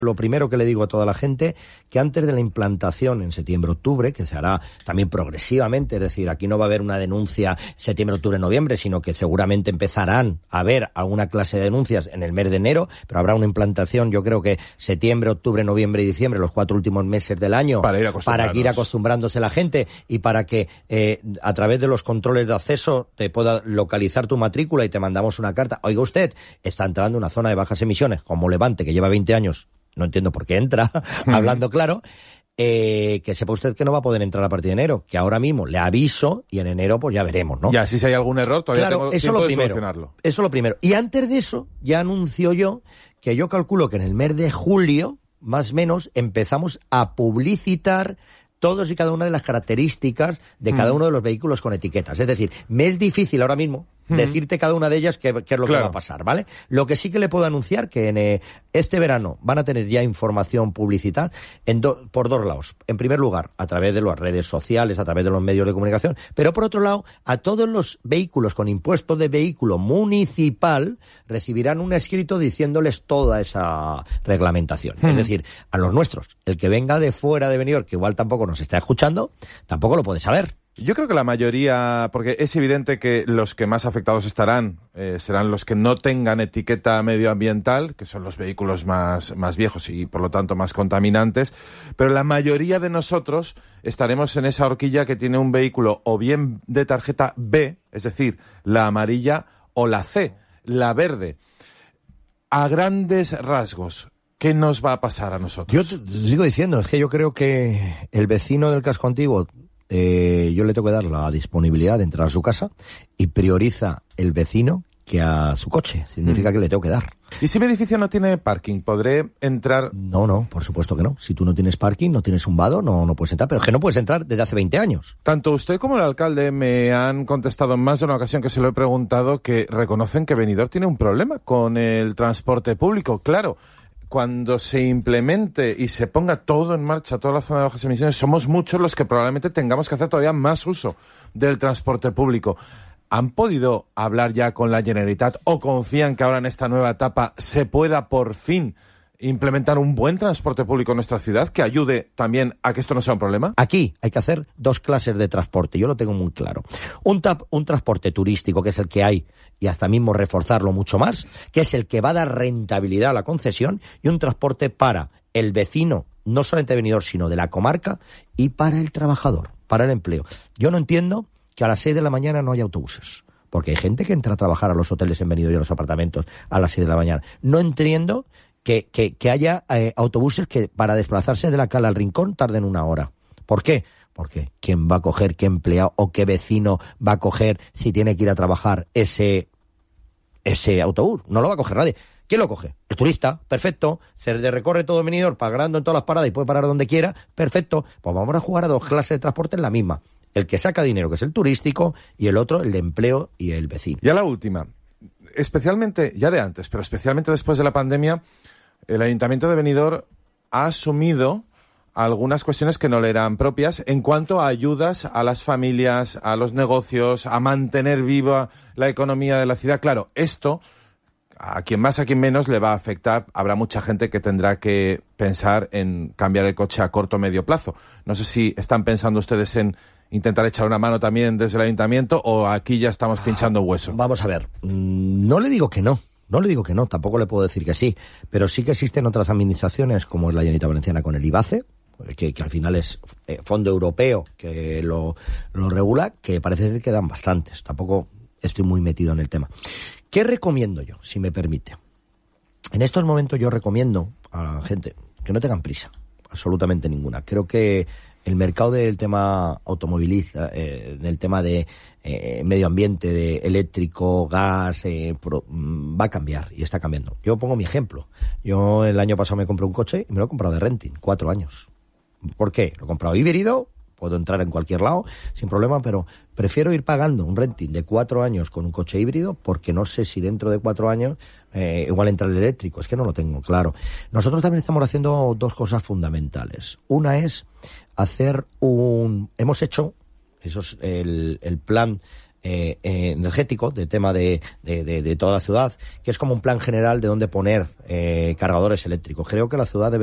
Lo primero que le digo a toda la gente, que antes de la implantación en septiembre-octubre, que se hará también progresivamente, es decir, aquí no va a haber una denuncia septiembre-octubre-noviembre, sino que seguramente empezarán a haber alguna clase de denuncias en el mes de enero, pero habrá una implantación, yo creo que septiembre, octubre, noviembre y diciembre, los 4 últimos meses del año, para que ir acostumbrándose la gente y para que a través de los controles de acceso te pueda localizar tu matrícula y te mandamos una carta. Oiga usted, está entrando en una zona de bajas emisiones, como Levante, que lleva 20 años, no entiendo por qué entra, hablando claro, que sepa usted que no va a poder entrar a partir de enero, que ahora mismo le aviso y en enero pues ya veremos, ¿no? Ya, si hay algún error, todavía claro, tengo tiempo de solucionarlo. Eso es lo primero. Y antes de eso, ya anuncio yo que yo calculo que en el mes de julio, más o menos, empezamos a publicitar todos y cada una de las características de cada uno de los vehículos con etiquetas. Es decir, me es difícil ahora mismo decirte cada una de ellas qué es lo que va a pasar, ¿vale? Lo que sí que le puedo anunciar que en este verano van a tener ya información publicitada por dos lados. En primer lugar, a través de las redes sociales, a través de los medios de comunicación, pero por otro lado, a todos los vehículos con impuesto de vehículo municipal recibirán un escrito diciéndoles toda esa reglamentación. Es decir, a los nuestros, el que venga de fuera de Benidorm, que igual tampoco nos está escuchando, tampoco lo puede saber. Yo creo que la mayoría, porque es evidente que los que más afectados estarán serán los que no tengan etiqueta medioambiental, que son los vehículos más viejos y por lo tanto más contaminantes, pero la mayoría de nosotros estaremos en esa horquilla que tiene un vehículo o bien de tarjeta B, es decir, la amarilla, o la C, la verde. A grandes rasgos, ¿qué nos va a pasar a nosotros? Yo te sigo diciendo, es que yo creo que el vecino del casco antiguo, yo le tengo que dar la disponibilidad de entrar a su casa y prioriza el vecino que a su coche. Significa que le tengo que dar. ¿Y si mi edificio no tiene parking? ¿Podré entrar? No, por supuesto que no. Si tú no tienes parking, no tienes un vado, no puedes entrar. Pero es que no puedes entrar desde hace 20 años. Tanto usted como el alcalde me han contestado en más de una ocasión que se lo he preguntado, que reconocen que Benidorm tiene un problema con el transporte público. Claro, cuando se implemente y se ponga todo en marcha, toda la zona de bajas emisiones, somos muchos los que probablemente tengamos que hacer todavía más uso del transporte público. ¿Han podido hablar ya con la Generalitat o confían que ahora en esta nueva etapa se pueda por fin implementar un buen transporte público en nuestra ciudad que ayude también a que esto no sea un problema? Aquí hay que hacer dos clases de transporte, yo lo tengo muy claro. Un transporte turístico, que es el que hay, y hasta mismo reforzarlo mucho más, que es el que va a dar rentabilidad a la concesión, y un transporte para el vecino, no solamente de Benidorm, sino de la comarca, y para el trabajador, para el empleo. Yo no entiendo que a las 6 de la mañana no haya autobuses, porque hay gente que entra a trabajar a los hoteles en Benidorm y a los apartamentos a las 6 de la mañana. No entiendo que haya autobuses que para desplazarse de la Cala al Rincón tarden 1 hora. ¿Por qué? Porque ¿quién va a coger, qué empleado o qué vecino va a coger si tiene que ir a trabajar ese autobús? No lo va a coger nadie. ¿Quién lo coge? El turista, perfecto. Se recorre todo Benidorm pagando en todas las paradas y puede parar donde quiera, perfecto. Pues vamos a jugar a dos clases de transporte en la misma. El que saca dinero, que es el turístico, y el otro, el de empleo y el vecino. Y a la última, especialmente, ya de antes, pero especialmente después de la pandemia, el Ayuntamiento de Benidorm ha asumido algunas cuestiones que no le eran propias en cuanto a ayudas a las familias, a los negocios, a mantener viva la economía de la ciudad. Claro, esto, a quien más, a quien menos, le va a afectar. Habrá mucha gente que tendrá que pensar en cambiar el coche a corto o medio plazo. No sé si están pensando ustedes en intentar echar una mano también desde el Ayuntamiento o aquí ya estamos pinchando hueso. Vamos a ver, no le digo que no, tampoco le puedo decir que sí, pero sí que existen otras administraciones como es la Generalitat Valenciana con el IBACE, que al final es fondo europeo que lo regula, que parece ser que dan bastantes. Tampoco estoy muy metido en el tema. ¿Qué recomiendo yo, si me permite? En estos momentos yo recomiendo a la gente que no tengan prisa, absolutamente ninguna. Creo que el mercado del tema automovilista, del tema de medio ambiente, de eléctrico, gas, va a cambiar y está cambiando. Yo pongo mi ejemplo. Yo el año pasado me compré un coche y me lo he comprado de renting, 4 años. ¿Por qué? Lo he comprado híbrido, puedo entrar en cualquier lado sin problema, pero prefiero ir pagando un renting de 4 años con un coche híbrido porque no sé si dentro de 4 años igual entra el eléctrico. Es que no lo tengo claro. Nosotros también estamos haciendo dos cosas fundamentales. Una es hemos hecho, eso es el plan energético, de tema de toda la ciudad, que es como un plan general de dónde poner cargadores eléctricos. Creo que la ciudad debe